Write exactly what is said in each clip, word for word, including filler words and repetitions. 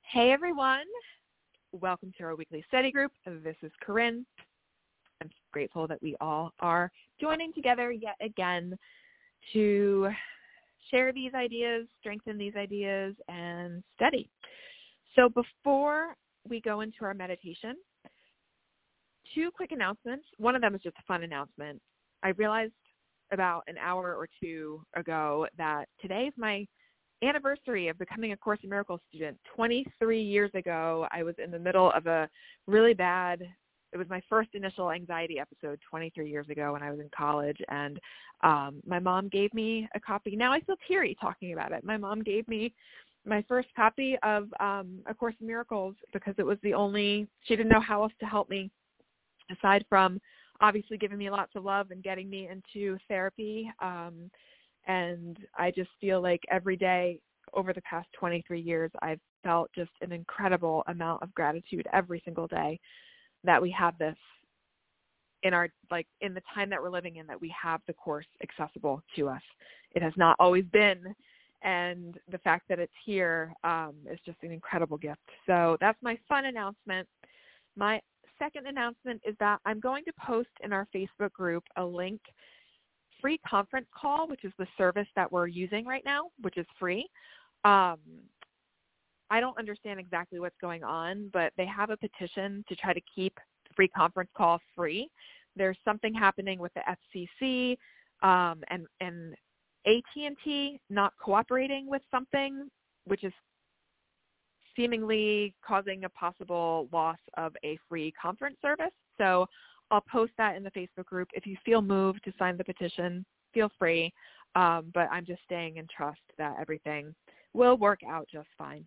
Hey everyone, welcome to our weekly study group. This is Corinne. I'm grateful that we all are joining together yet again to share these ideas, strengthen these ideas, and study. So before we go into our meditation, two quick announcements. One of them is just a fun announcement. I realized about an hour or two ago that today is my anniversary of becoming a Course in Miracles student. twenty-three years ago, I was in the middle of a really bad, it was my first initial anxiety episode twenty-three years ago when I was in college. And um, my mom gave me a copy. Now I feel teary talking about it. My mom gave me my first copy of um, A Course in Miracles because it was the only, she didn't know how else to help me aside from obviously giving me lots of love and getting me into therapy. Um, And I just feel like every day over the past twenty-three years, I've felt just an incredible amount of gratitude every single day that we have this in our, like in the time that we're living in, that we have the Course accessible to us. It has not always been. And the fact that it's here um, is just an incredible gift. So that's my fun announcement. My second announcement is that I'm going to post in our Facebook group a link free conference call, which is the service that we're using right now, which is free. Um, I don't understand exactly what's going on, but they have a petition to try to keep free conference call free. There's something happening with the F C C um, and, and A T and T not cooperating with something, which is seemingly causing a possible loss of a free conference service. So I'll post that in the Facebook group. If you feel moved to sign the petition, feel free. Um, but I'm just staying in trust that everything will work out just fine.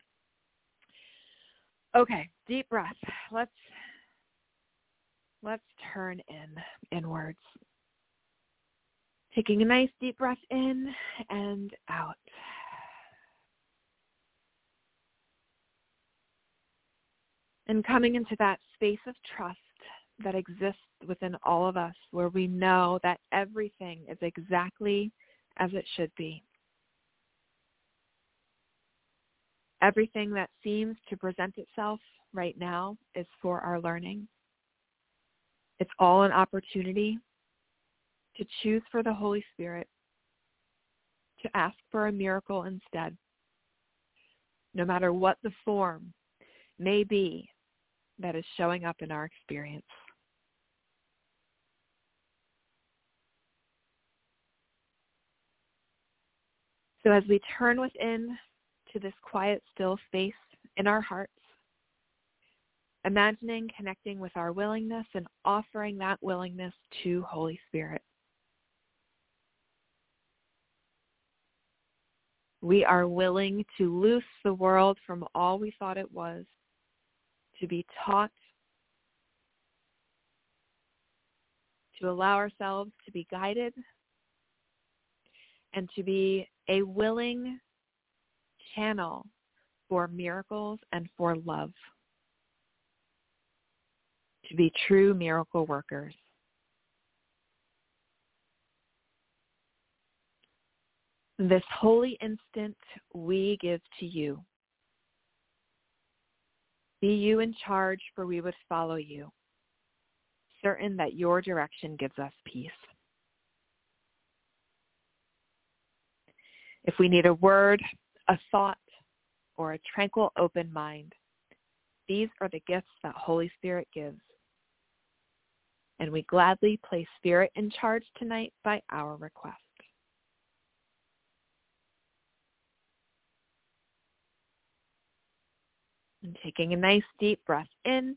Okay, deep breath. Let's let's turn in inwards. Taking a nice deep breath in and out. And coming into that space of trust that exists within all of us, where we know that everything is exactly as it should be. Everything that seems to present itself right now is for our learning. It's all an opportunity to choose for the Holy Spirit, to ask for a miracle instead, no matter what the form may be that is showing up in our experience. So as we turn within to this quiet, still space in our hearts, imagining connecting with our willingness and offering that willingness to Holy Spirit. We are willing to loose the world from all we thought it was, to be taught, to allow ourselves to be guided, and to be a willing channel for miracles and for love. To be true miracle workers. This holy instant we give to you. Be you in charge, for we would follow you, certain that your direction gives us peace. If we need a word, a thought, or a tranquil open mind, these are the gifts that Holy Spirit gives. And we gladly place Spirit in charge tonight by our request. And taking a nice deep breath in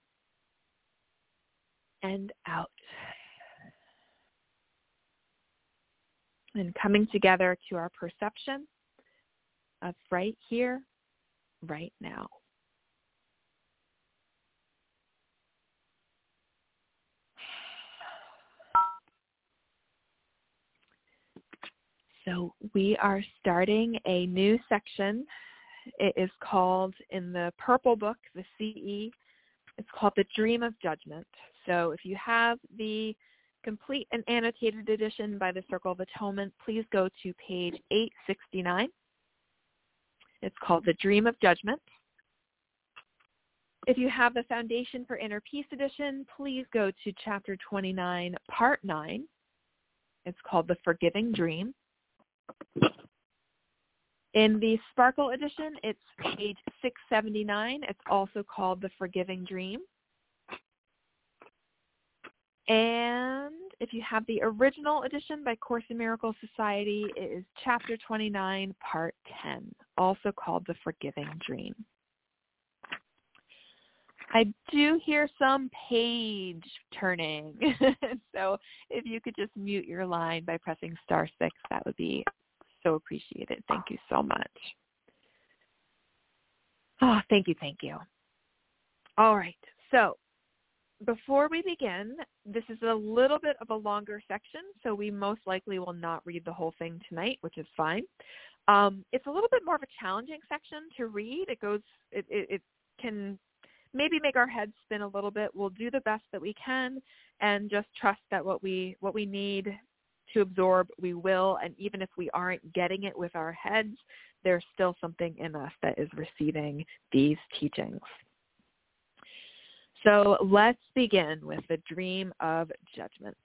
and out. And coming together to our perception of right here, right now. So we are starting a new section. It is called, in the purple book, the C E, it's called The Dream of Judgment. So if you have the complete and annotated edition by the Circle of Atonement, please go to page eight sixty-nine. It's called The Dream of Judgment. If you have the Foundation for Inner Peace edition, please go to chapter twenty-nine, part nine. It's called The Forgiving Dream. In the Sparkle edition, it's page six seventy-nine. It's also called The Forgiving Dream. And if you have the original edition by Course in Miracles Society, it is chapter twenty-nine, part ten, also called The Forgiving Dream. I do hear some page turning, so if you could just mute your line by pressing star six, that would be so appreciated. Thank you so much. Oh, thank you, thank you. All right, so before we begin, this is a little bit of a longer section, so we most likely will not read the whole thing tonight, which is fine. Um, it's a little bit more of a challenging section to read. It goes, it, it, it can maybe make our heads spin a little bit. We'll do the best that we can and just trust that what we what we need to absorb, we will. And even if we aren't getting it with our heads, there's still something in us that is receiving these teachings. So let's begin with the dream of judgment.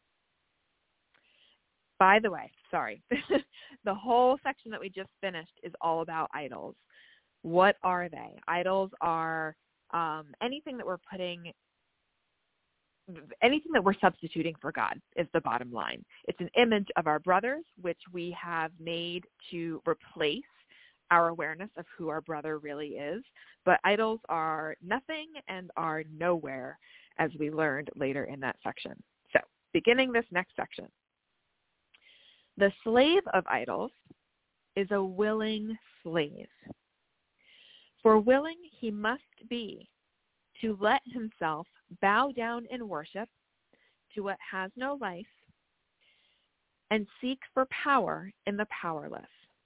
By the way, sorry, the whole section that we just finished is all about idols. What are they? Idols are um, anything that we're putting, anything that we're substituting for God is the bottom line. It's an image of our brothers, which we have made to replace our awareness of who our brother really is. But idols are nothing and are nowhere, as we learned later in that section. So, beginning this next section. The slave of idols is a willing slave. For willing he must be to let himself bow down in worship to what has no life and seek for power in the powerless.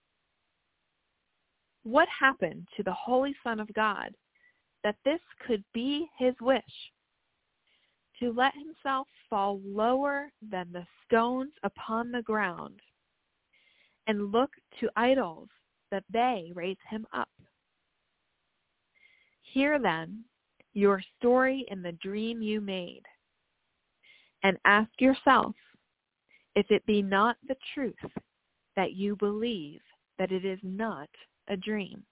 What happened to the Holy Son of God that this could be his wish? To let himself fall lower than the stones upon the ground and look to idols that they raise him up. Hear then your story in the dream you made, and ask yourself if it be not the truth that you believe that it is not a dream.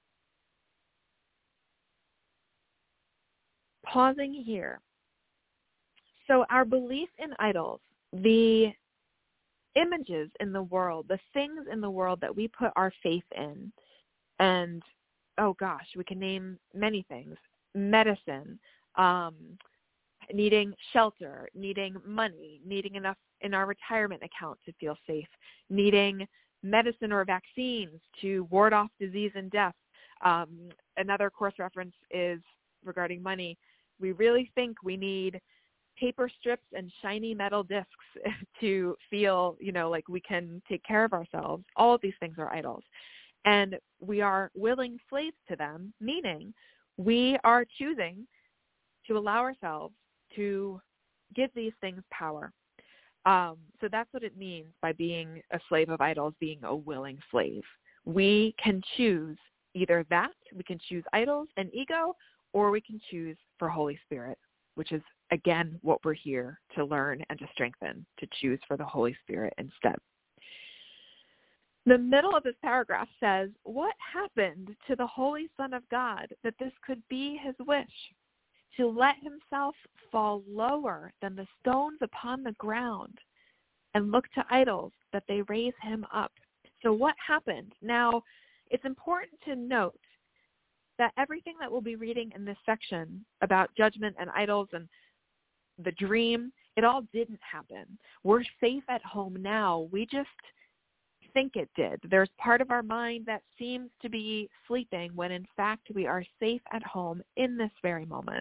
Pausing here. So our belief in idols, the images in the world, the things in the world that we put our faith in, and oh gosh, we can name many things. Medicine, um, needing shelter, needing money, needing enough in our retirement account to feel safe, needing medicine or vaccines to ward off disease and death. Um, another course reference is regarding money. We really think we need paper strips and shiny metal discs to feel, you know, like we can take care of ourselves. All of these things are idols. And we are willing slaves to them, meaning we are choosing to allow ourselves to give these things power. Um, so that's what it means by being a slave of idols, being a willing slave. We can choose either that, we can choose idols and ego, or we can choose for Holy Spirit, which is, again, what we're here to learn and to strengthen, to choose for the Holy Spirit instead. The middle of this paragraph says, what happened to the Holy Son of God that this could be his wish? To let himself fall lower than the stones upon the ground and look to idols that they raise him up. So what happened? Now, it's important to note that everything that we'll be reading in this section about judgment and idols and the dream, it all didn't happen. We're safe at home now. We just think it did. There's part of our mind that seems to be sleeping when in fact we are safe at home in this very moment.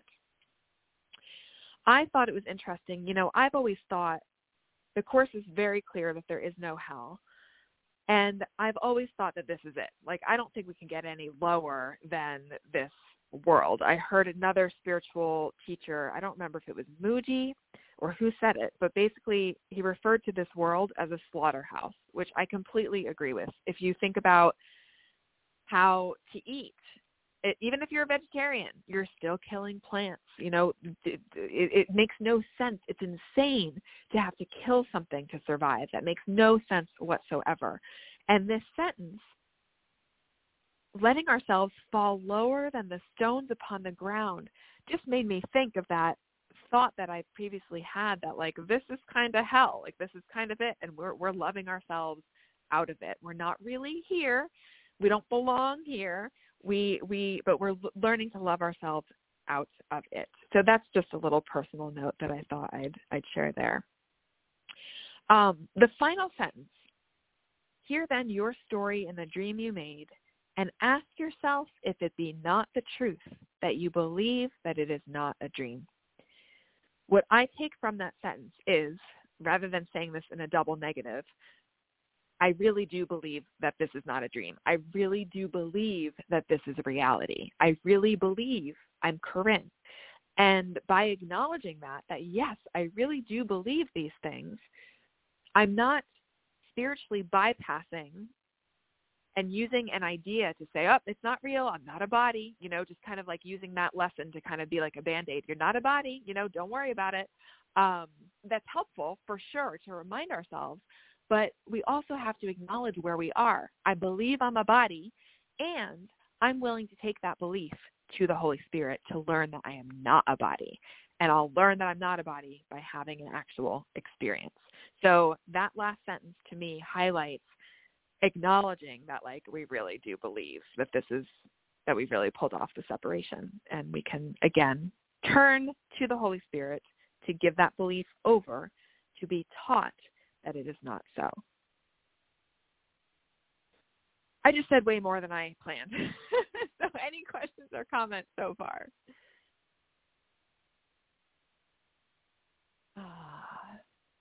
I thought it was interesting. You know, I've always thought the Course is very clear that there is no hell. And I've always thought that this is it. Like, I don't think we can get any lower than this world. I heard another spiritual teacher, I don't remember if it was Mooji or who said it, but basically he referred to this world as a slaughterhouse, which I completely agree with. If you think about how to eat it, even if you're a vegetarian, you're still killing plants. You know, it, it, it makes no sense. It's insane to have to kill something to survive. That makes no sense whatsoever. And this sentence, letting ourselves fall lower than the stones upon the ground, just made me think of that thought that I previously had, that like, this is kind of hell, like this is kind of it, and we're we're loving ourselves out of it. We're not really here. We don't belong here. We we but we're l- learning to love ourselves out of it. So that's just a little personal note that I thought I'd I'd share there. Um, the final sentence: hear then your story in the dream you made, and ask yourself if it be not the truth, that you believe that it is not a dream. What I take from that sentence is, rather than saying this in a double negative, I really do believe that this is not a dream. I really do believe that this is a reality. I really believe I'm Corinne. And by acknowledging that, that yes, I really do believe these things, I'm not spiritually bypassing and using an idea to say, oh, it's not real, I'm not a body, you know, just kind of like using that lesson to kind of be like a Band-Aid. You're not a body, you know, don't worry about it. Um, that's helpful for sure to remind ourselves, but we also have to acknowledge where we are. I believe I'm a body, and I'm willing to take that belief to the Holy Spirit to learn that I am not a body. And I'll learn that I'm not a body by having an actual experience. So that last sentence to me highlights acknowledging that, like, we really do believe that this is, that we've really pulled off the separation, and we can, again, turn to the Holy Spirit to give that belief over, to be taught that it is not so. I just said way more than I planned. So any questions or comments so far? Ah.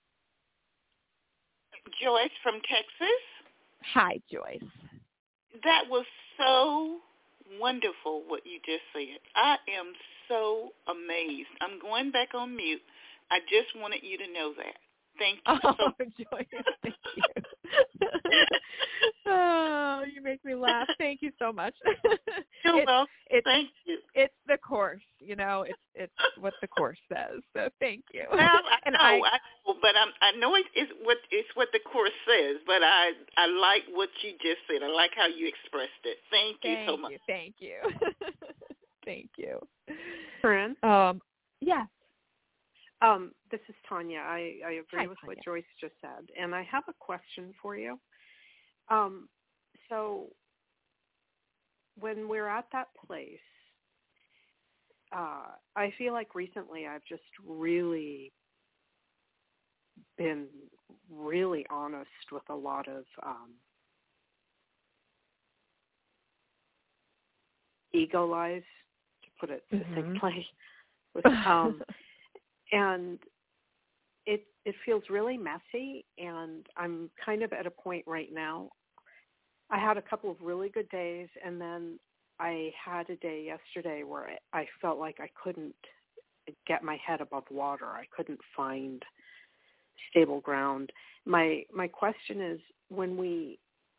Joyce from Texas. Hi, Joyce. That was so wonderful what you just said. I am so amazed. I'm going back on mute. I just wanted you to know that. Thank you oh, so much. Joyce, thank you. Oh, you make me laugh. Thank you so much. You're it's, welcome. it's, thank you. It's the Course, you know. It's it's what the Course says. So thank you. Well, I and know, I, I know, but I'm, I know it is what it's what the Course says. But I I like what you just said. I like how you expressed it. Thank you thank so much. You, thank you. Thank you. Corinne? Um, yes. Um, this is Tanya. I, I agree Hi, with Tanya. what Joyce just said. And I have a question for you. Um, so when we're at that place, uh, I feel like recently I've just really been really honest with a lot of um, ego lies, to put it succinctly. With, um, and it it feels really messy, and I'm kind of at a point right now. I had a couple of really good days, and then I had a day yesterday where I, I felt like I couldn't get my head above water. I couldn't find stable ground. My my question is, when we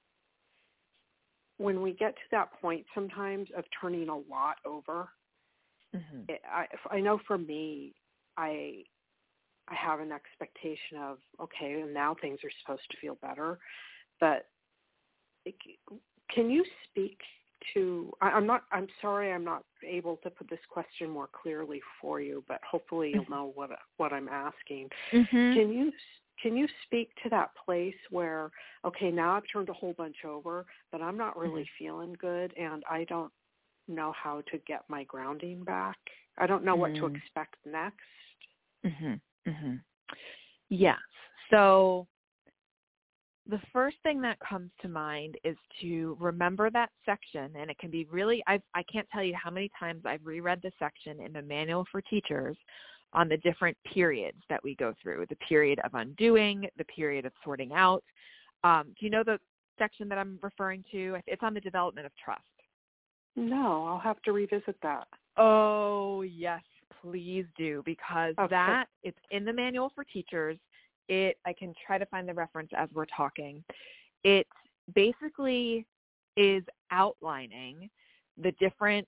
when we get to that point sometimes of turning a lot over, mm-hmm. it, I, I know for me, I I have an expectation of, okay, and now things are supposed to feel better, but it, can you speak to, I, I'm not, I'm sorry I'm not able to put this question more clearly for you, but hopefully you'll know what what I'm asking. Mm-hmm. Can you Can you speak to that place where, okay, now I've turned a whole bunch over, but I'm not really mm-hmm. feeling good, and I don't know how to get my grounding back. I don't know mm-hmm. what to expect next. Mm-hmm. Mm-hmm. Yes. So the first thing that comes to mind is to remember that section, and it can be really, I've, I can't tell you how many times I've reread the section in the Manual for Teachers on the different periods that we go through, the period of undoing, the period of sorting out. Um, do you know the section that I'm referring to? It's on the development of trust. No, I'll have to revisit that. Oh, yes, please do, because okay. that, it's in the Manual for Teachers. It, I can try to find the reference as we're talking. It basically is outlining the different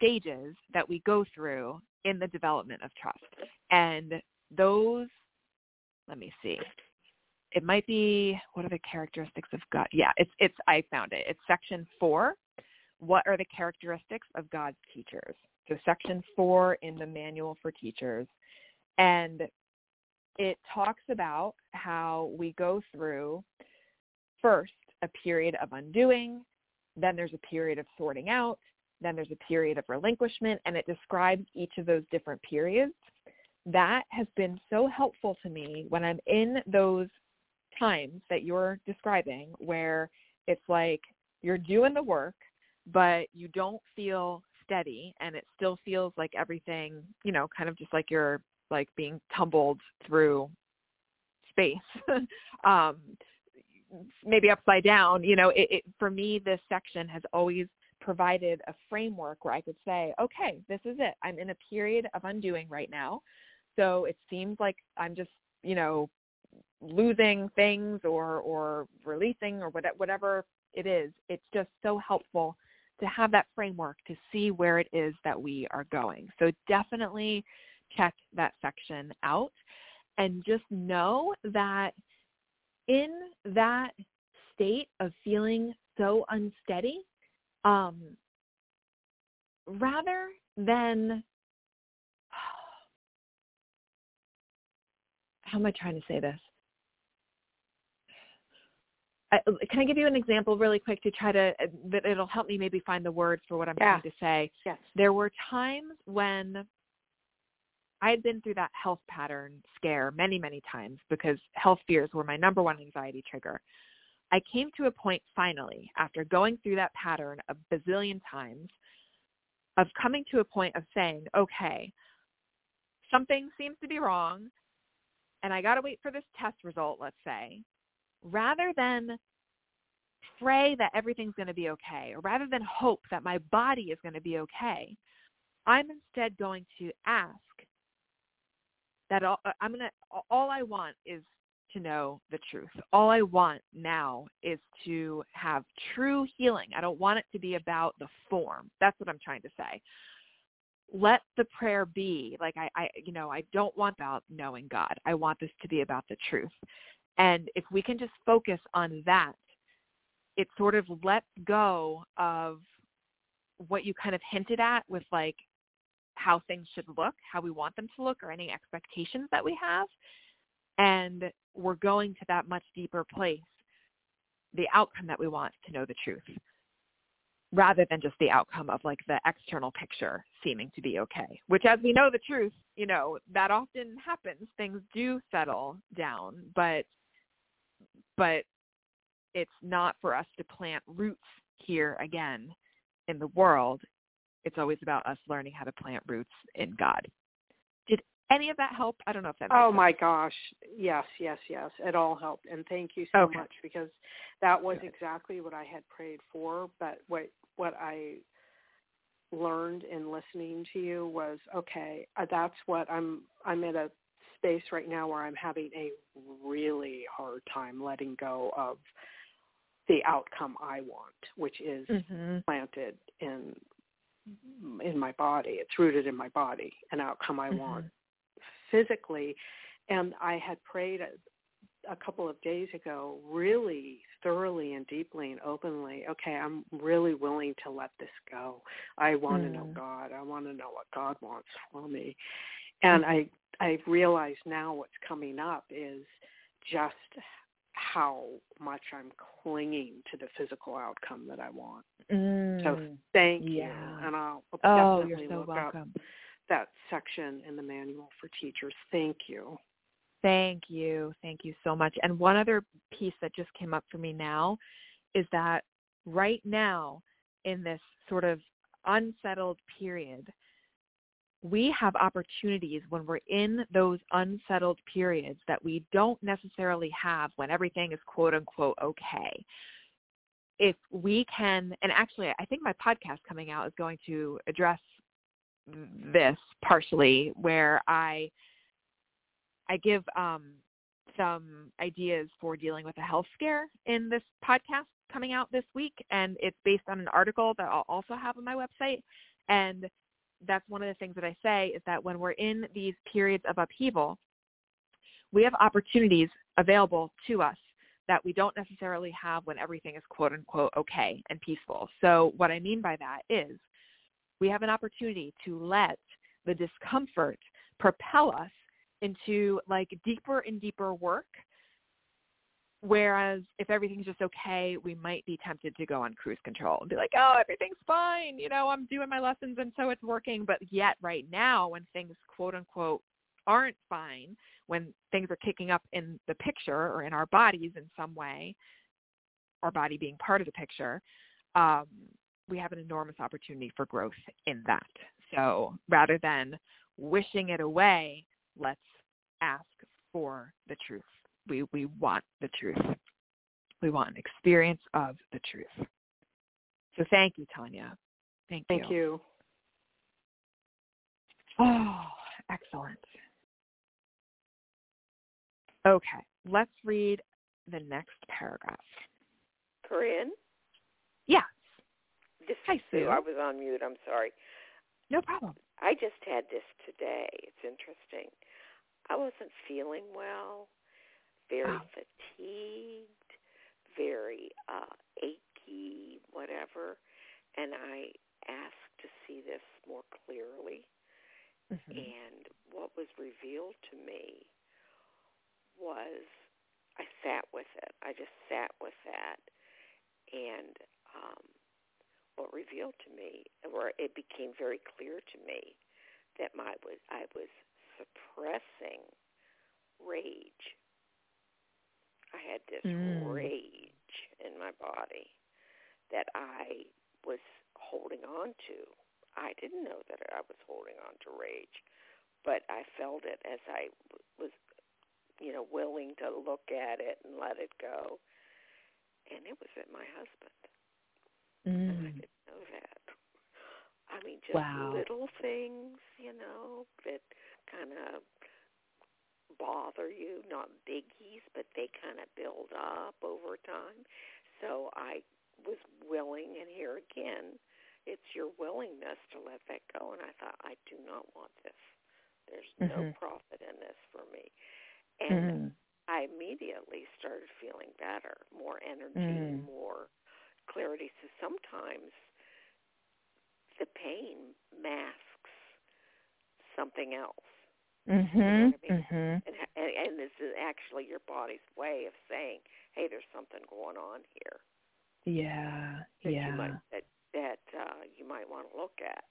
stages that we go through in the development of trust. And those, let me see. It might be, what are the characteristics of God? Yeah, it's, it's, I found it. It's section four. What are the characteristics of God's teachers? So section four in the manual for teachers. And it talks about how we go through first a period of undoing, then there's a period of sorting out, then there's a period of relinquishment, and it describes each of those different periods. That has been so helpful to me when I'm in those times that you're describing where it's like you're doing the work, but you don't feel steady, and it still feels like everything, you know, kind of just like you're like being tumbled through space, um, maybe upside down. You know, it, it, for me, this section has always provided a framework where I could say, okay, this is it. I'm in a period of undoing right now. So it seems like I'm just, you know, losing things or, or releasing or whatever, whatever it is. It's just so helpful to have that framework to see where it is that we are going. So definitely check that section out and just know that in that state of feeling so unsteady, um, rather than, how am I trying to say this? I, can I give you an example really quick to try to, that it'll help me maybe find the words for what I'm yeah. trying to say. Yes. There were times when I had been through that health pattern scare many, many times because health fears were my number one anxiety trigger. I came to a point finally, after going through that pattern a bazillion times, of coming to a point of saying, okay, something seems to be wrong, and I got to wait for this test result, let's say, rather than pray that everything's going to be okay, or rather than hope that my body is going to be okay, I'm instead going to ask that all, I'm going to, all I want is to know the truth. All I want now is to have true healing. I don't want it to be about the form. That's what I'm trying to say. Let the prayer be like, I, I, you know, I don't want about knowing God. I want this to be about the truth. And if we can just focus on that, it sort of lets go of what you kind of hinted at with like how things should look, how we want them to look, or any expectations that we have. And we're going to that much deeper place, the outcome that we want, to know the truth, rather than just the outcome of like the external picture seeming to be okay, which, as we know the truth, you know, that often happens. Things do settle down, but, but it's not for us to plant roots here again in the world. It's always about us learning how to plant roots in God. Did any of that help? I don't know if that makes Oh sense. my gosh. Yes, yes, yes. It all helped. And thank you so Okay. much, because that was Good. exactly what I had prayed for. But what, what I learned in listening to you was, okay, uh, that's what I'm, I'm at a space right now where I'm having a really hard time letting go of the outcome I want, which is mm-hmm. planted in in my body. It's rooted in my body, an outcome I mm-hmm. want physically. And I had prayed a, a couple of days ago really thoroughly and deeply and openly, okay, I'm really willing to let this go. I want mm. to know God. I want to know what God wants for me. And mm. I, I realize now what's coming up is just how much I'm clinging to the physical outcome that I want. Mm, so thank yeah. you. And I'll oh, definitely you're so look welcome. up that section in the manual for teachers. Thank you. Thank you. Thank you so much. And one other piece that just came up for me now is that right now in this sort of unsettled period, we have opportunities when we're in those unsettled periods that we don't necessarily have when everything is quote unquote okay. If we can, and actually I think my podcast coming out is going to address this partially, where I I give um, some ideas for dealing with a health scare in this podcast coming out this week, and it's based on an article that I'll also have on my website. And that's one of the things that I say is that when we're in these periods of upheaval, we have opportunities available to us that we don't necessarily have when everything is quote unquote okay and peaceful. So what I mean by that is we have an opportunity to let the discomfort propel us into like deeper and deeper work. Whereas if everything's just okay, we might be tempted to go on cruise control and be like, oh, everything's fine. You know, I'm doing my lessons and so it's working. But yet right now when things quote unquote aren't fine, when things are kicking up in the picture or in our bodies in some way, our body being part of the picture, um, we have an enormous opportunity for growth in that. So rather than wishing it away, let's ask for the truth. We we want the truth. We want an experience of the truth. So thank you, Tanya. Thank you. Thank you. Oh, excellent. Okay, let's read the next paragraph. Corinne? Yes. This Hi, is Sue. Sue. I was on mute. I'm sorry. No problem. I just had this today. It's interesting. I wasn't feeling well, very oh. fatigued, very uh, achy, whatever, and I asked to see this more clearly. Mm-hmm. And what was revealed to me was I sat with it. I just sat with that, and um, what revealed to me, or it became very clear to me, that my was I was suppressing rage. I had this mm. rage in my body that I was holding on to. I didn't know that I was holding on to rage, but I felt it as I was, you know, willing to look at it and let it go. And it was at my husband. Mm. And I didn't know that. I mean, just wow. little things, you know, that kind of bother you, not biggies, but they kind of build up over time. So I was willing, and here again, it's your willingness to let that go. And I thought, I do not want this. There's mm-hmm. no profit in this for me. And mm. I immediately started feeling better, more energy, mm. more clarity. So sometimes the pain masks something else. Mm-hmm. You know what I mean? Mm-hmm. And, and, and this is actually your body's way of saying, hey, there's something going on here. Yeah, that yeah. You might, that that uh, you might want to look at.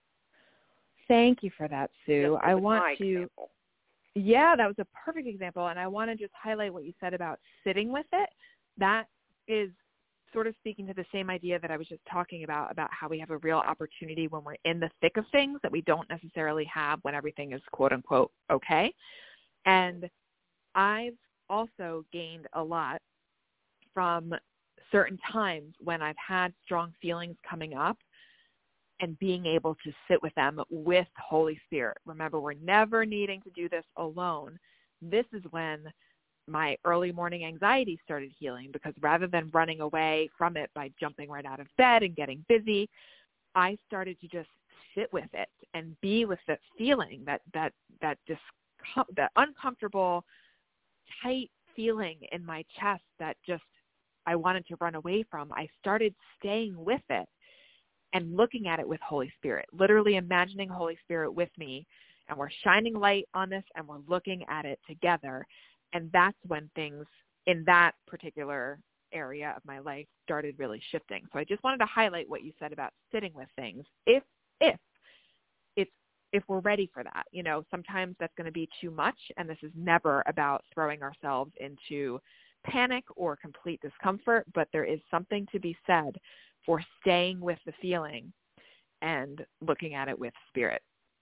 Thank you for that, Sue. I want to. Example. Yeah, that was a perfect example, and I want to just highlight what you said about sitting with it. That is sort of speaking to the same idea that I was just talking about, about how we have a real opportunity when we're in the thick of things that we don't necessarily have when everything is quote unquote okay. And I've also gained a lot from certain times when I've had strong feelings coming up and being able to sit with them with Holy Spirit. Remember, we're never needing to do this alone. This is when my early morning anxiety started healing, because rather than running away from it by jumping right out of bed and getting busy, I started to just sit with it and be with that feeling, that that that dis- that uncomfortable, tight feeling in my chest that just I wanted to run away from. I started staying with it and looking at it with Holy Spirit, literally imagining Holy Spirit with me, and we're shining light on this and we're looking at it together. And that's when things in that particular area of my life started really shifting. So I just wanted to highlight what you said about sitting with things. If, if it's, if we're ready for that, you know, sometimes that's going to be too much. And this is never about throwing ourselves into panic or complete discomfort, but there is something to be said for staying with the feeling and looking at it with spirit.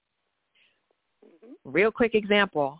Mm-hmm. Real quick example.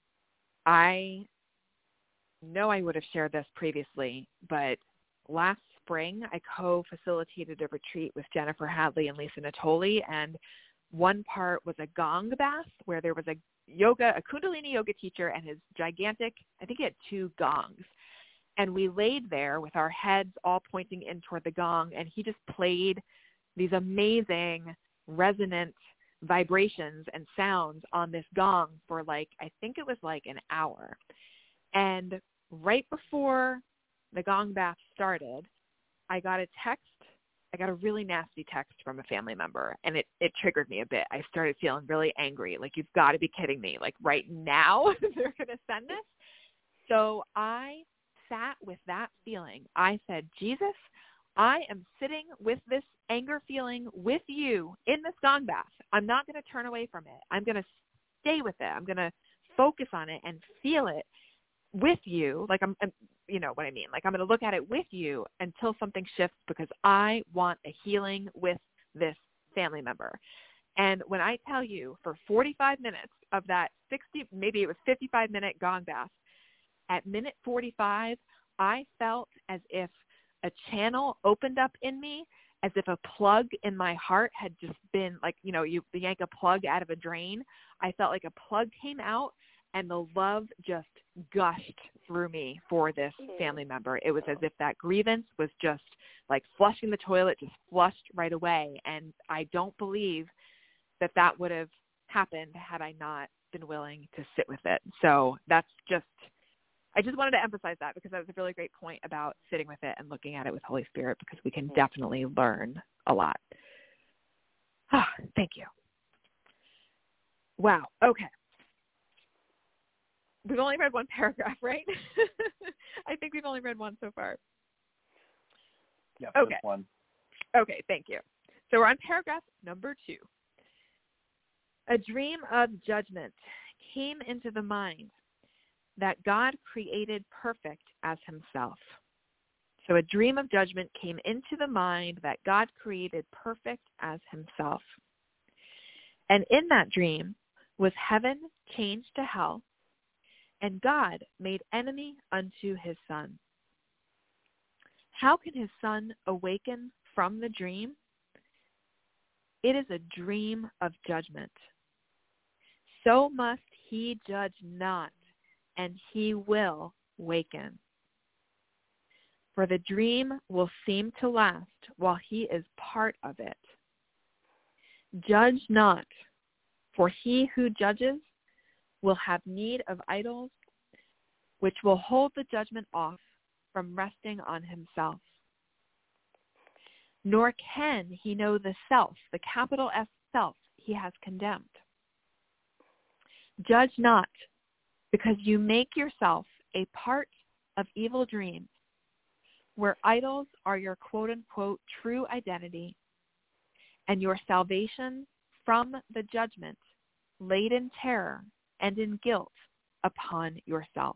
I know I would have shared this previously, but last spring I co-facilitated a retreat with Jennifer Hadley and Lisa Natoli, and one part was a gong bath where there was a yoga, a Kundalini yoga teacher and his gigantic, I think he had two gongs. And we laid there with our heads all pointing in toward the gong, and he just played these amazing resonant vibrations and sounds on this gong for like, I think it was like an hour. And right before the gong bath started, I got a text. I got a really nasty text from a family member, and it, it triggered me a bit. I started feeling really angry. Like, you've got to be kidding me. Like, right now they're going to send this? So I sat with that feeling. I said, Jesus, I am sitting with this anger feeling with you in this gong bath. I'm not going to turn away from it. I'm going to stay with it. I'm going to focus on it and feel it with you. Like, I'm, I'm you know what I mean? Like, I'm going to look at it with you until something shifts, because I want a healing with this family member. And when I tell you, for forty-five minutes of that sixty, maybe it was fifty-five minute gong bath, at minute forty-five, I felt as if a channel opened up in me, as if a plug in my heart had just been like, you know, you yank a plug out of a drain. I felt like a plug came out, and the love just gushed through me for this family member. It was as if that grievance was just like flushing the toilet, just flushed right away. And I don't believe that that would have happened had I not been willing to sit with it. So that's just, I just wanted to emphasize that, because that was a really great point about sitting with it and looking at it with Holy Spirit, because we can definitely learn a lot. Ah, thank you. Wow. Okay. We've only read one paragraph, right? I think we've only read one so far. Yeah, okay. Just one. Okay, thank you. So we're on paragraph number two. A dream of judgment came into the mind that God created perfect as himself. So a dream of judgment came into the mind that God created perfect as himself. And in that dream was heaven changed to hell, and God made enemy unto his son. How can his son awaken from the dream? It is a dream of judgment. So must he judge not, and he will waken. For the dream will seem to last while he is part of it. Judge not, for he who judges will have need of idols, which will hold the judgment off from resting on himself. Nor can he know the self, the capital S self, he has condemned. Judge not, because you make yourself a part of evil dreams, where idols are your quote-unquote true identity, and your salvation from the judgment laid in terror and in guilt upon yourself.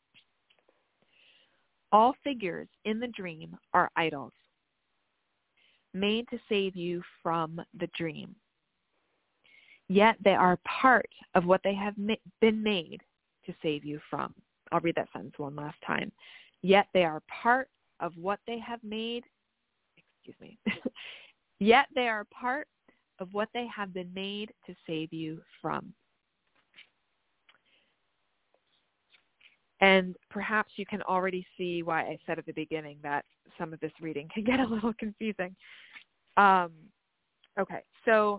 All figures in the dream are idols, made to save you from the dream. Yet they are part of what they have ma- been made to save you from. I'll read that sentence one last time. Yet they are part of what they have made, excuse me, yet they are part of what they have been made to save you from. And perhaps you can already see why I said at the beginning that some of this reading can get a little confusing. Um, okay, so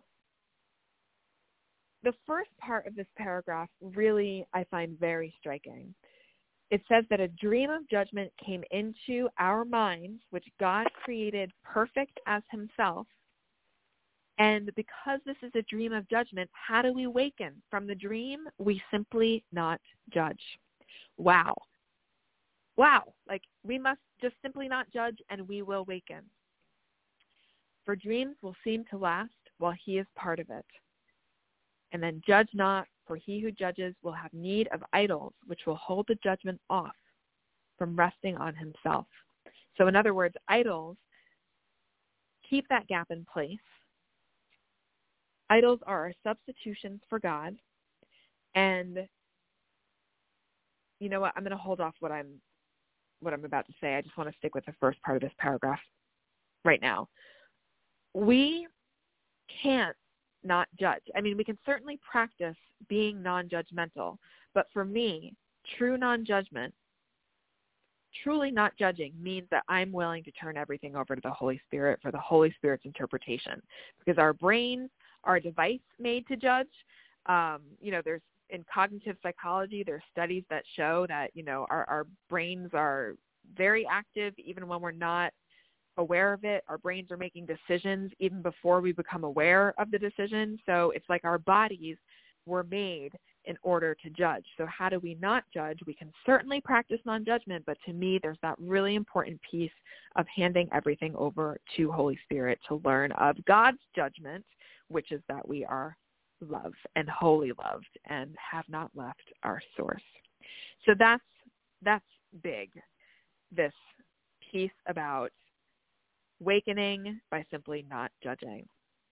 the first part of this paragraph really I find very striking. It says that a dream of judgment came into our minds, which God created perfect as himself. And because this is a dream of judgment, how do we waken from the dream? We simply not judge. Wow. Wow. Like, we must just simply not judge, and we will waken. For dreams will seem to last while he is part of it. And then judge not, for he who judges will have need of idols, which will hold the judgment off from resting on himself. So in other words, idols keep that gap in place. Idols are our substitutions for God. And you know what? I'm going to hold off what I'm what I'm about to say. I just want to stick with the first part of this paragraph right now. We can't not judge. I mean, we can certainly practice being non-judgmental, but for me, true non-judgment, truly not judging, means that I'm willing to turn everything over to the Holy Spirit for the Holy Spirit's interpretation, because our brains our device made to judge. Um, you know, there's in cognitive psychology, there's studies that show that, you know, our, our brains are very active even when we're not aware of it. Our brains are making decisions even before we become aware of the decision. So it's like our bodies were made in order to judge. So how do we not judge? We can certainly practice non-judgment, but to me, there's that really important piece of handing everything over to Holy Spirit to learn of God's judgment, which is that we are loved and wholly loved and have not left our source. So that's that's big, this piece about awakening by simply not judging.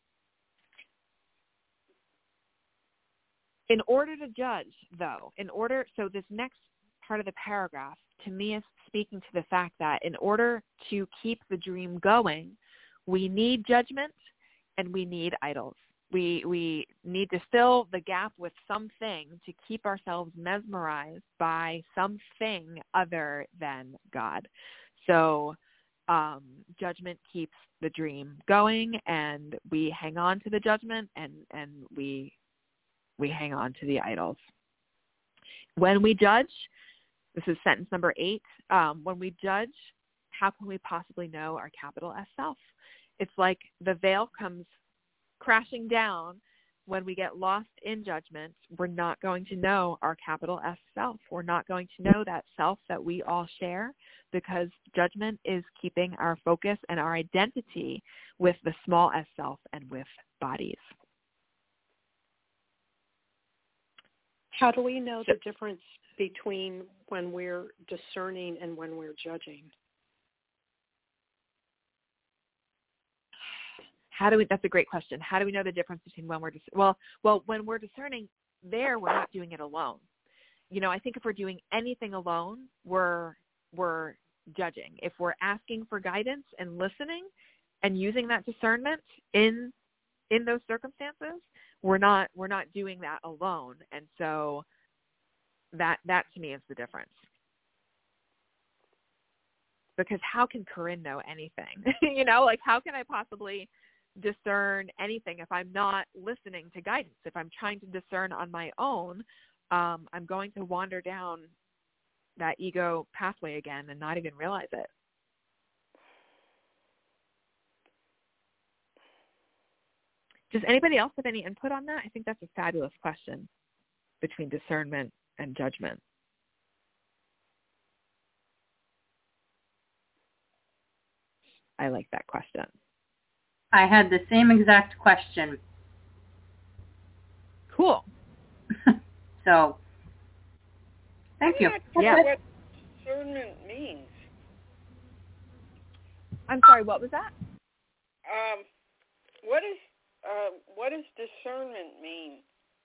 In order to judge, though, in order, so this next part of the paragraph to me is speaking to the fact that in order to keep the dream going, we need judgment and we need idols. We we need to fill the gap with something to keep ourselves mesmerized by something other than God. So um, judgment keeps the dream going, and we hang on to the judgment, and, and we we hang on to the idols. When we judge, this is sentence number eight, um, when we judge, how can we possibly know our capital S self? It's like the veil comes crashing down when we get lost in judgment. We're not going to know our capital S self. We're not going to know that self that we all share, because judgment is keeping our focus and our identity with the small S self and with bodies. How do we know the difference between when we're discerning and when we're judging? How do we, that's a great question. How do we know the difference between when we're, dis- well, well, when we're discerning there, we're not doing it alone. You know, I think if we're doing anything alone, we're, we're judging. If we're asking for guidance and listening and using that discernment in, in those circumstances, we're not, we're not doing that alone. And so that, that to me is the difference. Because how can Corinne know anything? You know, like how can I possibly discern anything if I'm not listening to guidance? If I'm trying to discern on my own, um, I'm going to wander down that ego pathway again and not even realize it. Does anybody else have any input on that? I think that's a fabulous question between discernment and judgment. I like that question. I had the same exact question. Cool. So, thank you. Yeah. What discernment means. I'm sorry, what was that? Um, what is uh, what does discernment mean?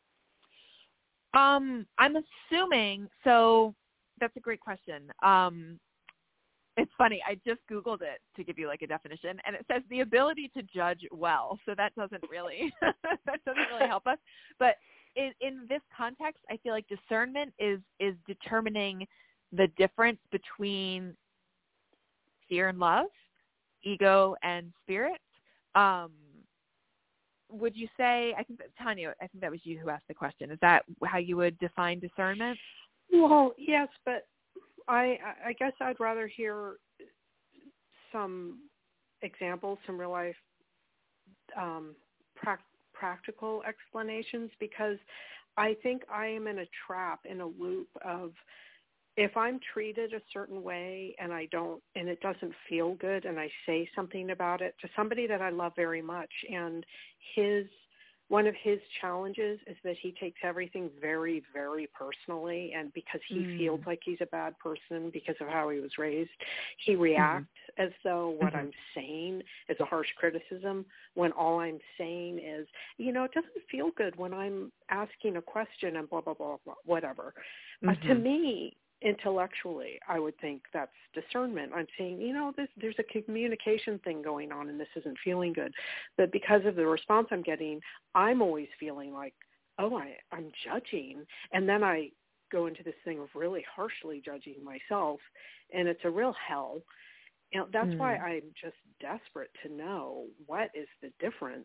Um, I'm assuming. So that's a great question. Um, It's funny. I just Googled it to give you like a definition, and it says the ability to judge well. So that doesn't really that doesn't really help us. But in, in this context, I feel like discernment is is determining the difference between fear and love, ego and spirit. Um, would you say? I think that Tanya. I think that was you who asked the question. Is that how you would define discernment? Well, yes, but I, I guess I'd rather hear some examples, some real life um, pra- practical explanations, because I think I am in a trap, in a loop of if I'm treated a certain way and I don't, and it doesn't feel good, and I say something about it to somebody that I love very much, and his one of his challenges is that he takes everything very, very personally, and because he mm. feels like he's a bad person because of how he was raised, he reacts mm. as though what mm-hmm. I'm saying is a harsh criticism, when all I'm saying is, you know, it doesn't feel good when I'm asking a question and blah, blah, blah, blah whatever. Mm-hmm. Uh, to me, intellectually, I would think that's discernment. I'm saying, you know, this, there's a communication thing going on and this isn't feeling good. But because of the response I'm getting, I'm always feeling like, oh, I, I'm judging. And then I go into this thing of really harshly judging myself, and it's a real hell. You know, that's mm. why I'm just desperate to know what is the difference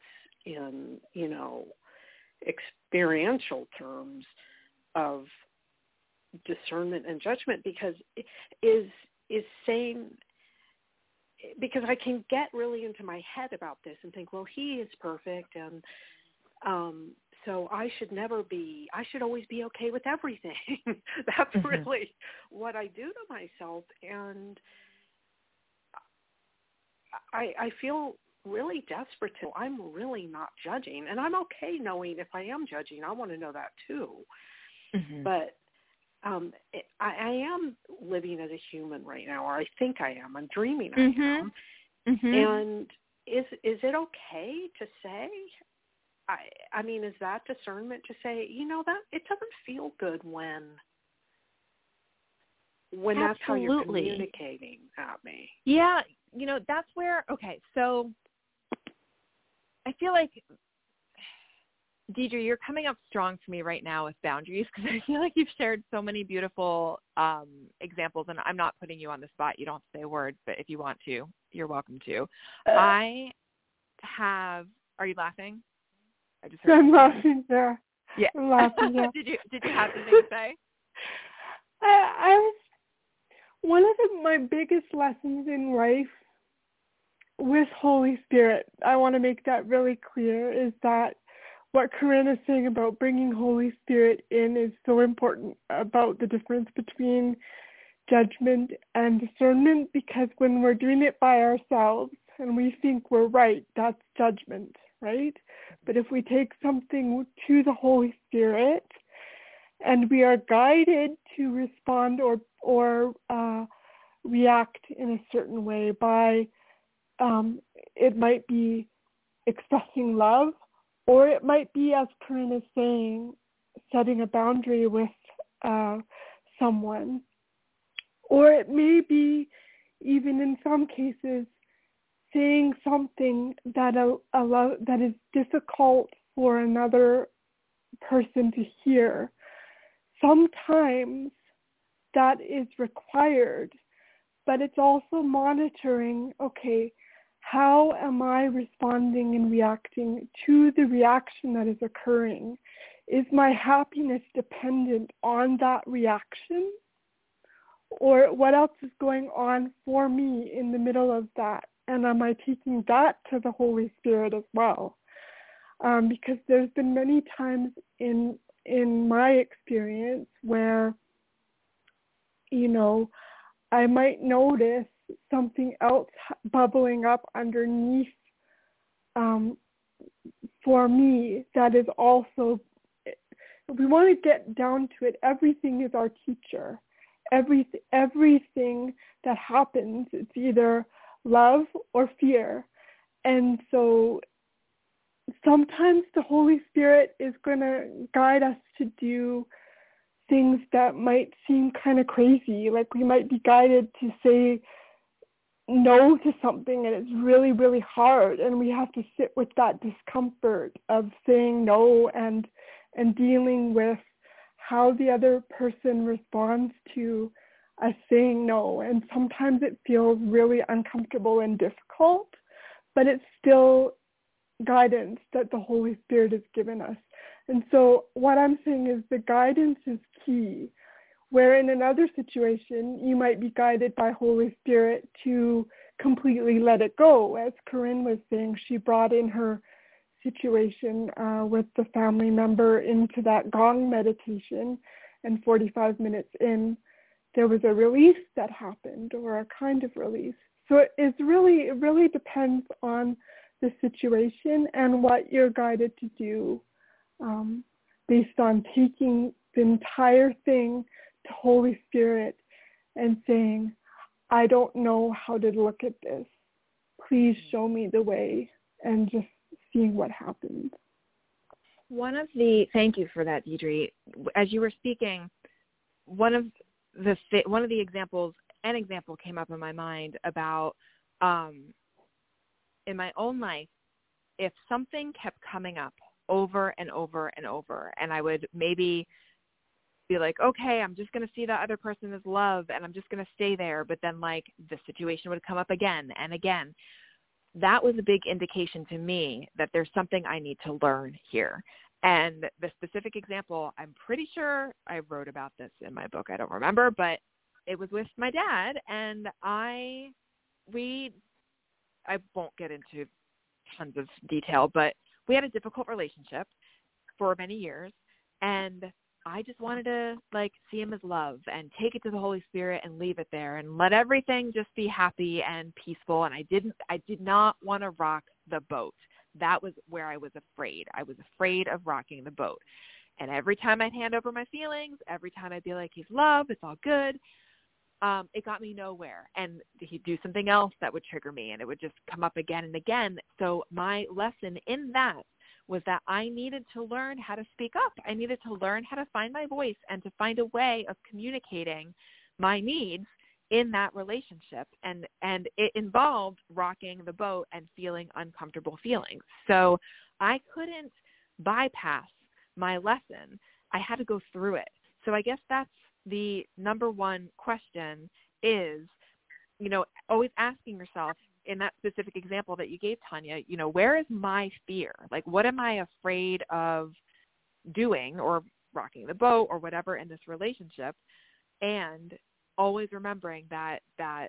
in, you know, experiential terms of discernment and judgment, because is is saying, because I can get really into my head about this and think, well, he is perfect, and um, so I should never be, I should always be okay with everything. That's mm-hmm. really what I do to myself. And I, I feel really desperate to, I'm really not judging. And I'm okay knowing if I am judging. I want to know that too. Mm-hmm. But um, it, I, I am living as a human right now, or I think I am. I'm dreaming I mm-hmm. am. Mm-hmm. And is is it okay to say, I, I mean, is that discernment to say, you know, that it doesn't feel good when when Absolutely. That's how you're communicating at me? Yeah, you know, that's where, okay, so I feel like, Deidre, you're coming up strong for me right now with boundaries, because I feel like you've shared so many beautiful um, examples, and I'm not putting you on the spot. You don't have to say a word, but if you want to, you're welcome to. Uh, I have, are you laughing? I just heard I'm laughing, yeah. Yeah. I'm laughing, yeah. did you did you have something to say? I, I was, one of the, my biggest lessons in life with Holy Spirit, I want to make that really clear, is that what Corinne is saying about bringing Holy Spirit in is so important, about the difference between judgment and discernment, because when we're doing it by ourselves and we think we're right, that's judgment, right? But if we take something to the Holy Spirit and we are guided to respond or or uh, react in a certain way by, um, it might be expressing love, or it might be, as Corinne is saying, setting a boundary with uh, someone, or it may be, even in some cases, saying something that a, a lo- that is difficult for another person to hear. Sometimes that is required, but it's also monitoring, okay, how am I responding and reacting to the reaction that is occurring? Is my happiness dependent on that reaction? Or what else is going on for me in the middle of that? And am I taking that to the Holy Spirit as well? Um, because there's been many times in in my experience where, you know, I might notice something else bubbling up underneath um, for me that is also, we want to get down to it, everything is our teacher. Every, everything that happens, it's either love or fear. And so sometimes the Holy Spirit is going to guide us to do things that might seem kind of crazy. Like we might be guided to say no to something, and it's really, really hard, and we have to sit with that discomfort of saying no and and dealing with how the other person responds to us saying no. And sometimes it feels really uncomfortable and difficult, but it's still guidance that the Holy Spirit has given us. And so what I'm saying is the guidance is key, where in another situation you might be guided by Holy Spirit to completely let it go. As Corinne was saying, she brought in her situation uh, with the family member into that gong meditation, and forty-five minutes in, there was a release that happened, or a kind of release. So it is really, it really depends on the situation and what you're guided to do, um, based on taking the entire thing to Holy Spirit and saying, I don't know how to look at this. Please show me the way, and just seeing what happens. One of the, thank you for that, Deidre. As you were speaking, one of the one of the examples, an example came up in my mind about, um, in my own life, if something kept coming up over and over and over, and I would maybe be like, okay, I'm just going to see that other person as love, and I'm just going to stay there, but then like the situation would come up again and again. that was a big indication to me that there's something I need to learn here. And the specific example, I'm pretty sure I wrote about this in my book. I don't remember, but it was with my dad, and I, we, I won't get into tons of detail, but we had a difficult relationship for many years, and I just wanted to, like, see him as love and take it to the Holy Spirit and leave it there and let everything just be happy and peaceful. And I didn't, I did not want to rock the boat. That was where I was afraid. I was afraid of rocking the boat. And every time I'd hand over my feelings, every time I'd be like, he's love, it's all good, um, it got me nowhere. And he'd do something else that would trigger me, and it would just come up again and again. So my lesson in that was that I needed to learn how to speak up. I needed to learn how to find my voice and to find a way of communicating my needs in that relationship. And, and it involved rocking the boat and feeling uncomfortable feelings. So I couldn't bypass my lesson. I had to go through it. So I guess that's the number one question is, you know, always asking yourself in that specific example that you gave, Tanya, you know, where is my fear? Like, what am I afraid of doing or rocking the boat or whatever in this relationship? And always remembering that that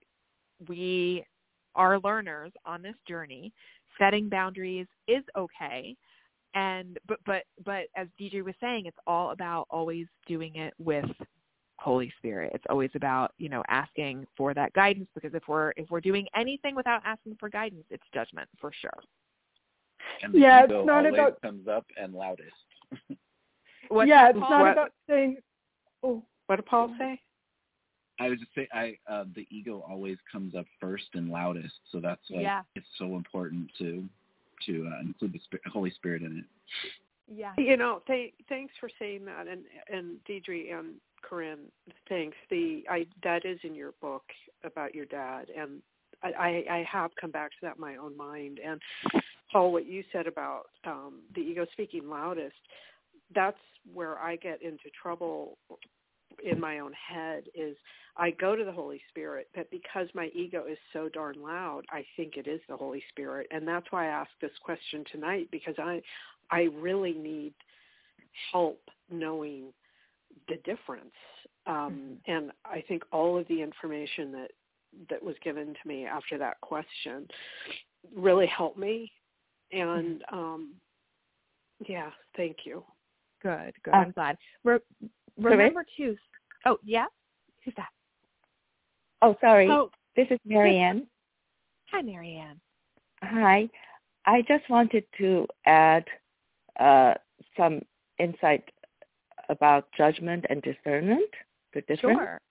we are learners on this journey. Setting boundaries is okay. And but but but as D J was saying, it's all about always doing it with Holy Spirit. It's always about, you know, asking for that guidance, because if we're if we're doing anything without asking for guidance, it's judgment for sure. And the yeah, ego it's not always about comes up and loudest. yeah, it's Paul? not What? about saying. Oh, What did Paul say? I was just saying, I uh, the ego always comes up first and loudest, so that's why Yeah. it's so important to to uh, include the Spirit, Holy Spirit in it. Yeah. You know, th- thanks for saying that, and and Deidre and Corinne, thanks. The I that is in your book about your dad, and I, I, I have come back to that in my own mind. And Paul, what you said about um, the ego speaking loudest, that's where I get into trouble in my own head. Is I go to the Holy Spirit, but because my ego is so darn loud, I think it is the Holy Spirit, and that's why I asked this question tonight, because I I really need help knowing the difference. Um, mm-hmm. And I think all of the information that, that was given to me after that question really helped me. And mm-hmm. um, yeah, thank you. Good, good. I'm glad. Re- remember too. Oh, yeah? Who's that? Oh, sorry. Oh. This is Marianne. Hi, Marianne. Hi. I just wanted to add uh, some insight about judgment and discernment, the difference. Sure.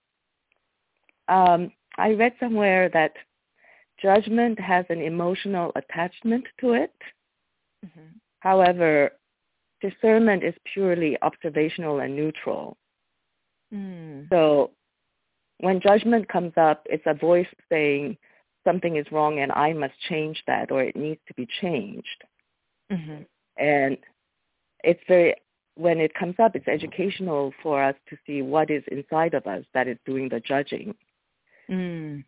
Um, I read somewhere that judgment has an emotional attachment to it. Mm-hmm. However, discernment is purely observational and neutral. Mm. So when judgment comes up, it's a voice saying something is wrong and I must change that, or it needs to be changed. Mm-hmm. And it's very, when it comes up, it's educational for us to see what is inside of us that is doing the judging. Mm.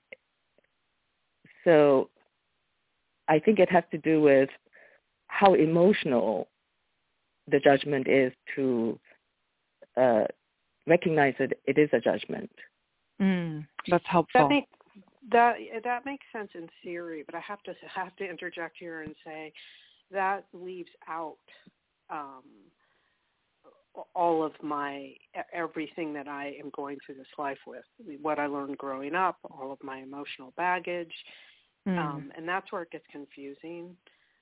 So I think it has to do with how emotional the judgment is to uh, recognize that it is a judgment. Mm, that's helpful. That, make, that that makes sense in theory, but I have to have to interject here and say that leaves out um, all of my everything that I am going through this life with, what I learned growing up, all of my emotional baggage, mm. um, and that's where it gets confusing.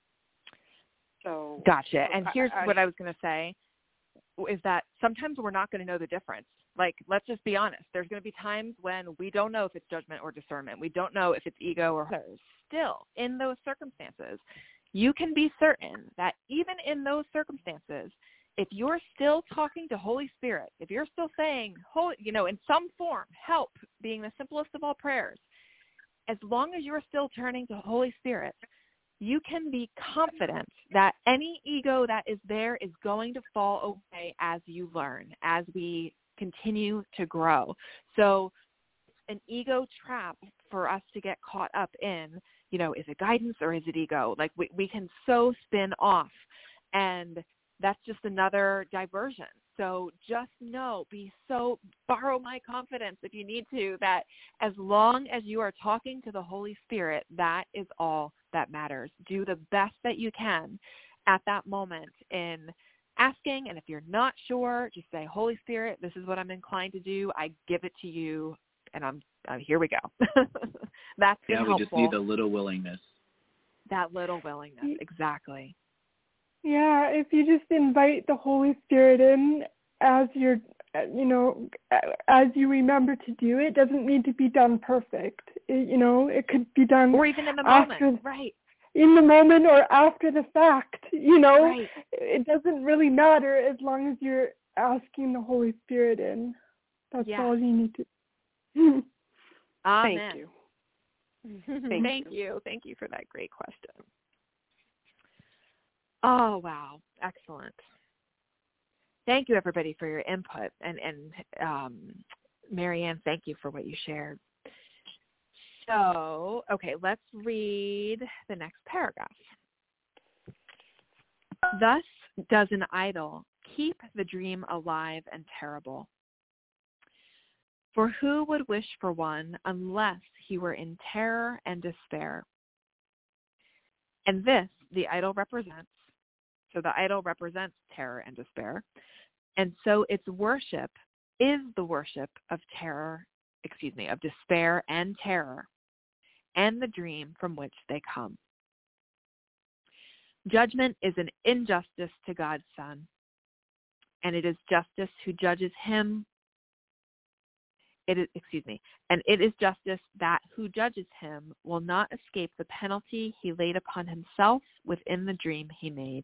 So gotcha. And here's I, I, what I was going to say is that sometimes we're not going to know the difference. Like, let's just be honest. There's going to be times when we don't know if it's judgment or discernment. We don't know if it's ego or others. Still, in those circumstances, you can be certain that even in those circumstances, if you're still talking to Holy Spirit, if you're still saying, Holy, you know, in some form, help being the simplest of all prayers, as long as you're still turning to Holy Spirit, you can be confident that any ego that is there is going to fall away as you learn, as we continue to grow. So an ego trap for us to get caught up in you know, is it guidance or is it ego? Like we, we can so spin off, and that's just another diversion. So just know, be so, borrow my confidence if you need to, that as long as you are talking to the Holy Spirit, that is all that matters. Do the best that you can at that moment in asking, and if you're not sure, just say, Holy Spirit, this is what I'm inclined to do. I give it to you, and I'm uh, here we go. That's been yeah, we helpful. just need a little willingness. That little willingness, exactly. Yeah, if you just invite the Holy Spirit in as you're, you know, as you remember to do it, doesn't need to be done perfect. It, you know, it could be done or even in the after, moment, right? In the moment or after the fact, you know, right. It doesn't really matter as long as you're asking the Holy Spirit in. That's yeah. all you need to. Amen. Thank you. Thank, Thank you. you. Thank you for that great question. Oh, wow. Excellent. Thank you, everybody, for your input. And, and um, Marianne, thank you for what you shared. So, okay, let's read the next paragraph. Thus does an idol keep the dream alive and terrible. For who would wish for one unless he were in terror and despair? And this the idol represents. So the idol represents terror and despair. And so its worship is the worship of terror, excuse me, of despair and terror, and the dream from which they come. Judgment is an injustice to God's Son, and it is justice who judges him. It is, excuse me, and it is justice that who judges him will not escape the penalty he laid upon himself within the dream he made.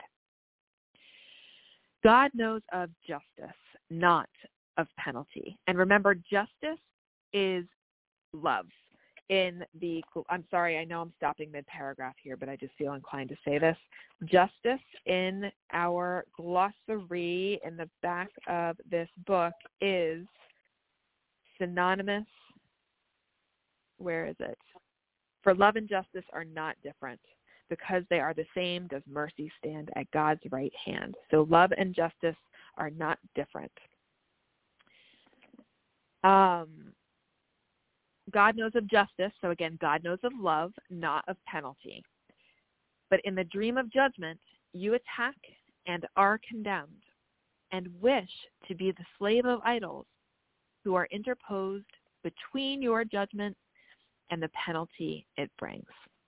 God knows of justice, not of penalty. And remember, justice is love. In the, I'm sorry, I know I'm stopping mid-paragraph here, but I just feel inclined to say this. Justice in our glossary in the back of this book is synonymous. Where is it? For love and justice are not different. Because they are the same, does mercy stand at God's right hand. So love and justice are not different. Um, God knows of justice. So again, God knows of love, not of penalty. But in the dream of judgment, you attack and are condemned and wish to be the slave of idols who are interposed between your judgment and the penalty it brings.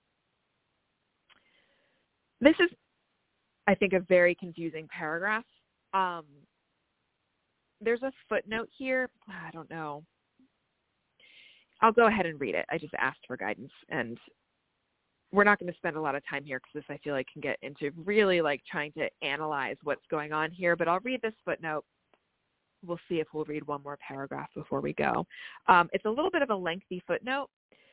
This is, I think, a very confusing paragraph. Um, there's a footnote here. I don't know. I'll go ahead and read it. I just asked for guidance, and we're not going to spend a lot of time here because this, I feel like, can get into really like trying to analyze what's going on here. But I'll read this footnote. We'll see if we'll read one more paragraph before we go. Um, it's a little bit of a lengthy footnote.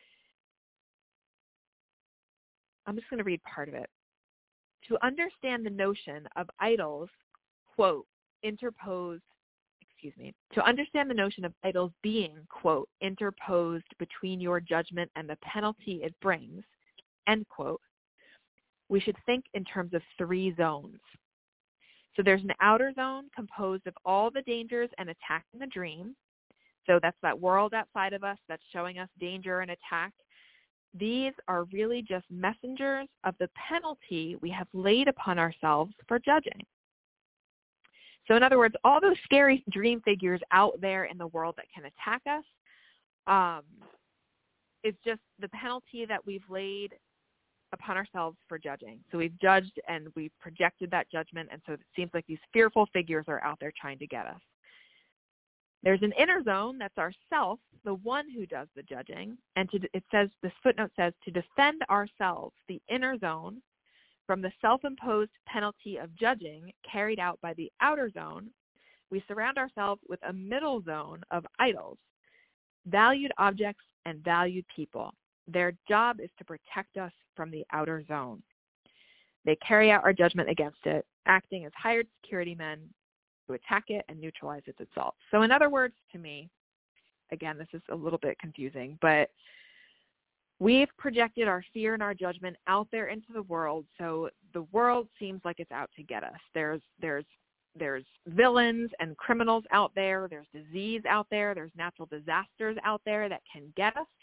I'm just going to read part of it. To understand the notion of idols, quote, interposed, excuse me, to understand the notion of idols being, quote, interposed between your judgment and the penalty it brings, end quote, we should think in terms of three zones. So there's an outer zone composed of all the dangers and attacks in the dream. So that's that world outside of us that's showing us danger and attack. These are really just messengers of the penalty we have laid upon ourselves for judging. So in other words, all those scary dream figures out there in the world that can attack us, um, it's just the penalty that we've laid upon ourselves for judging. So we've judged and we've projected that judgment, and so it seems like these fearful figures are out there trying to get us. There's an inner zone, that's ourself, the one who does the judging. And to, it says, this footnote says, to defend ourselves, the inner zone, from the self-imposed penalty of judging carried out by the outer zone, we surround ourselves with a middle zone of idols, valued objects and valued people. Their job is to protect us from the outer zone. They carry out our judgment against it, acting as hired security men to attack it and neutralize its assault. So in other words, to me, again, this is a little bit confusing, but we've projected our fear and our judgment out there into the world, so the world seems like it's out to get us. There's there's there's villains and criminals out there. There's disease out there. There's natural disasters out there that can get us.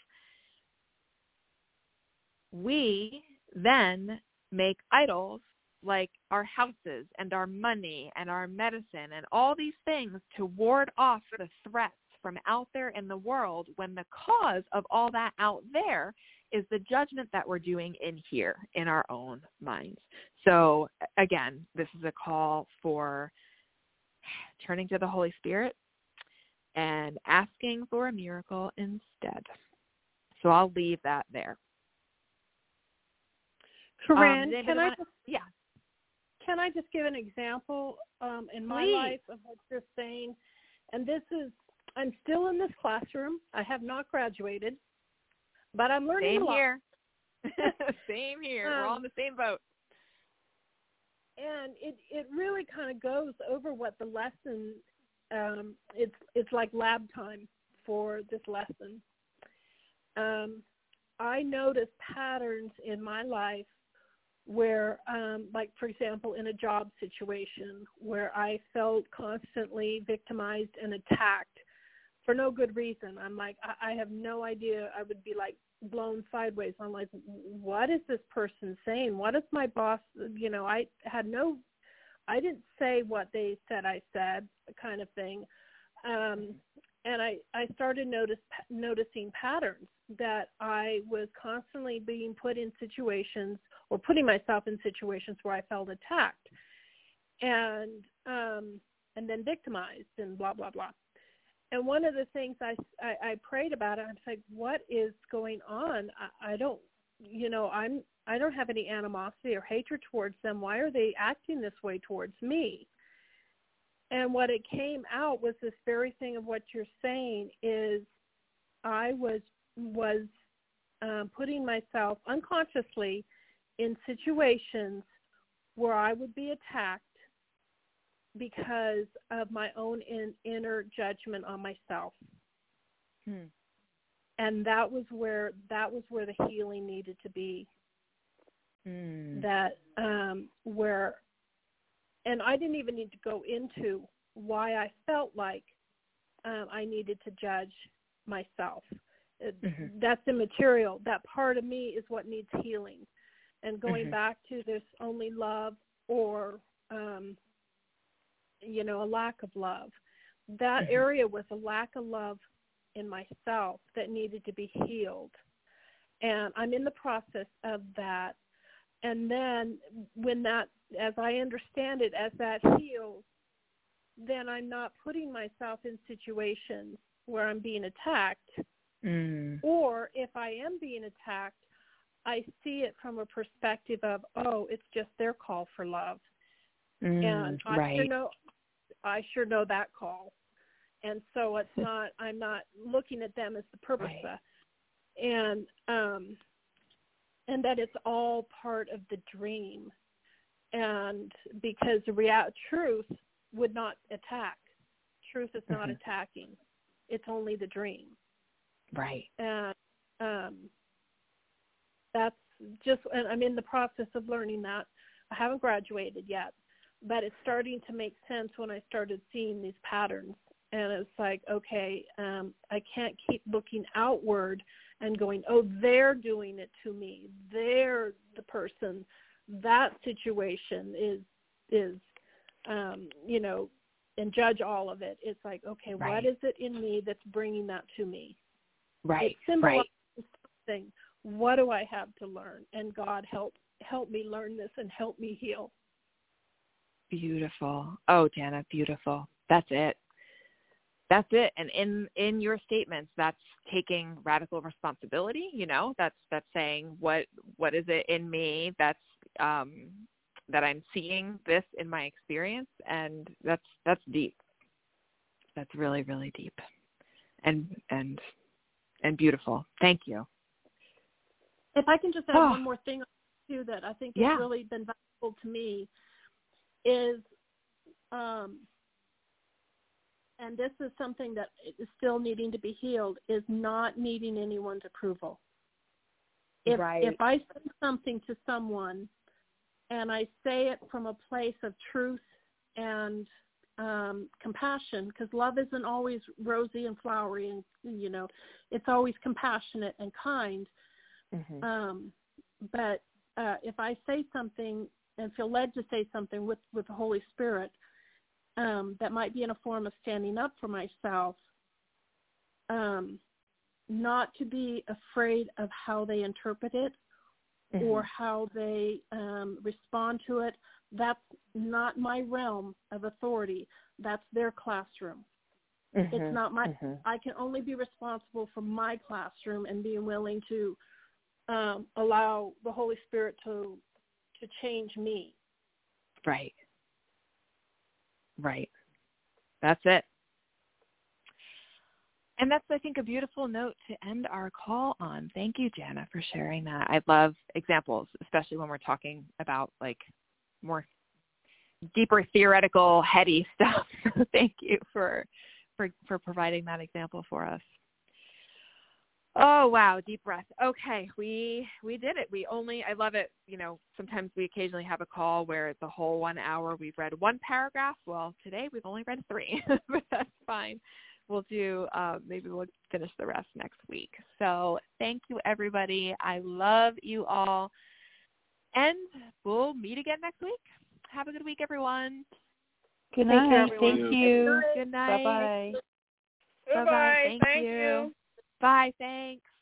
We then make idols like our houses and our money and our medicine and all these things to ward off the threats from out there in the world, when the cause of all that out there is the judgment that we're doing in here in our own minds. So again, this is a call for turning to the Holy Spirit and asking for a miracle instead. So I'll leave that there. Corinne, um, can I want, just, yeah. can I just give an example um, in my Please. life of what you're saying? And this is, I'm still in this classroom. I have not graduated, but I'm learning Same a lot. here. Same here. Um, We're all in the same boat. And it, it really kind of goes over what the lesson, um, it's it's like lab time for this lesson. Um, I noticed patterns in my life where, um, like, for example, in a job situation where I felt constantly victimized and attacked for no good reason. I'm like, I, I have no idea. I would be like blown sideways. I'm like, what is this person saying? What is my boss? You know, I had no, I didn't say what they said I said, kind of thing. Um, and I, I started notice, noticing patterns that I was constantly being put in situations or putting myself in situations where I felt attacked and, um, and then victimized and blah, blah, blah. And one of the things I, I, I prayed about it, I'm like, what is going on? I, I don't, you know, I'm, I don't have any animosity or hatred towards them. Why are they acting this way towards me? And what it came out was this very thing of what you're saying is I was, was um, putting myself unconsciously in situations where I would be attacked because of my own in, inner judgment on myself. Hmm. And that was where that was where the healing needed to be. Hmm. That um, where, and I didn't even need to go into why I felt like um, I needed to judge myself. Mm-hmm. That's immaterial. That part of me is what needs healing. And going mm-hmm. back to this only love or um, you know, a lack of love. That mm-hmm. area was a lack of love in myself that needed to be healed. And I'm in the process of that. And then when that, as I understand it, as that heals, then I'm not putting myself in situations where I'm being attacked. Mm. Or if I am being attacked, I see it from a perspective of, oh, it's just their call for love. Mm, and I right. sure know I sure know that call. And so it's not, I'm not looking at them as the purpose right. and, um, and that it's all part of the dream. And because the real truth would not attack. Truth is not mm-hmm. attacking. It's only the dream. Right. And, um, that's just, and I'm in the process of learning that. I haven't graduated yet. But it's starting to make sense when I started seeing these patterns. And it's like, okay, um, I can't keep looking outward and going, oh, they're doing it to me. They're the person. That situation is, is um, you know, and judge all of it. It's like, okay, right. what is it in me that's bringing that to me? Right, it symbolizes right. something. What do I have to learn? And God, help help me learn this and help me heal. Beautiful. Oh, Jana, beautiful. That's it. That's it. And in, in your statements, that's taking radical responsibility. You know, that's, that's saying what, what is it in me that's, um, that I'm seeing this in my experience. And that's, that's deep. That's really, really deep and, and, and beautiful. Thank you. If I can just add oh. one more thing too, that I think has yeah. really been valuable to me is, um, and this is something that is still needing to be healed, is not needing anyone's approval. if right. if I say something to someone and I say it from a place of truth and um, compassion, because love isn't always rosy and flowery, and you know, it's always compassionate and kind. Mm-hmm. Um, but uh, if I say something and feel led to say something with, with the Holy Spirit, um, that might be in a form of standing up for myself, um, not to be afraid of how they interpret it mm-hmm. or how they um, respond to it. That's not my realm of authority. That's their classroom. Mm-hmm. It's not my, mm-hmm. I can only be responsible for my classroom and being willing to um, allow the Holy Spirit to to change me. Right. Right. That's it. And that's, I think, a beautiful note to end our call on. Thank you, Jana, for sharing that. I love examples, especially when we're talking about, like, more deeper theoretical, heady stuff. So thank you for, for for providing that example for us. Oh, wow, deep breath. Okay, we we did it. We only, I love it, you know, sometimes we occasionally have a call where the whole one hour we've read one paragraph. Well, today we've only read three, but that's fine. We'll do, uh, maybe we'll finish the rest next week. So thank you, everybody. I love you all. And we'll meet again next week. Have a good week, everyone. Good night. Thank you. Thank you. Good night. Bye-bye. Bye-bye. Thank, Thank you. you. Bye. Thanks.